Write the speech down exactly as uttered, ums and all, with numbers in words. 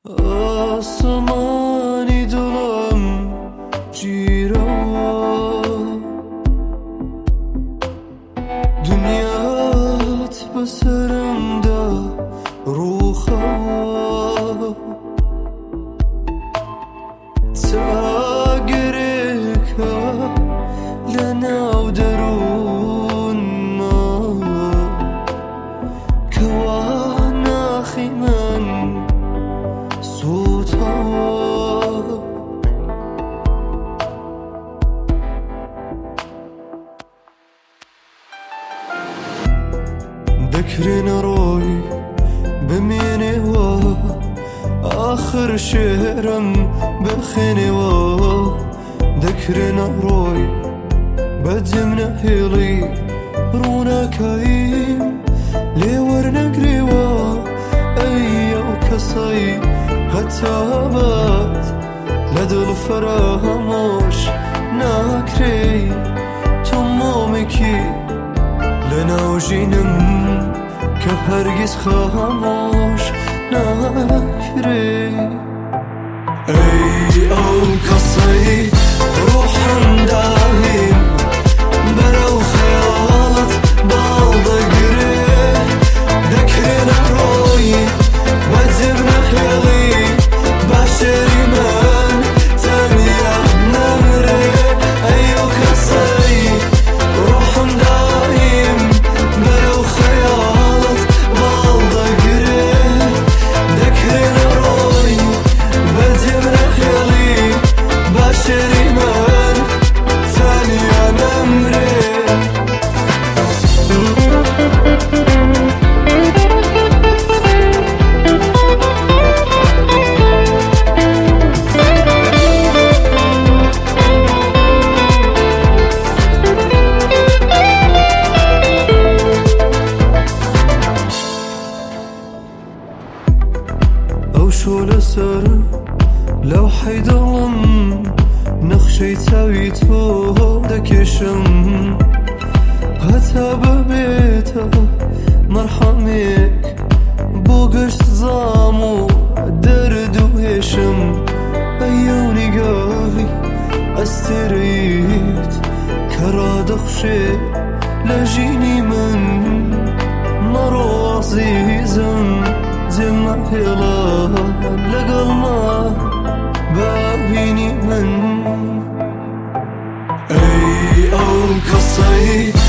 آسمانی دلم جیرا دنیات بسرم دا روخا تاگرکا لناو درون ما كوانا خيمن صوتها ذكرنا روي بميني وا آخر شهرم بخيني وا ذكرنا روي بدمنا هيلي رونا كايم لورنا قريوا أيو كسي هتابات لدل فراموش ناكري تمومكي لناوجينم كهرگز خاموش ناكري أيو كسي روحم دايم برو خيالت بالدا قري ذكرنا روي وزبنا خيالي باشري من تنيا نمري أيو كسي روحم دايم برو خيالت بالدا قري ذكرنا روي وزبنا خيالي باشري من تنيا نمري شو لسر لو حيدلم نخشي تاويتو دكشم هتا ببيتا مرحميك بوقشت زامو درد وهشم ايوني قاهي استريت كراد اخشي لجيني من مرو عزيزم زما هلا لقل ما باهيني من أي أو كصي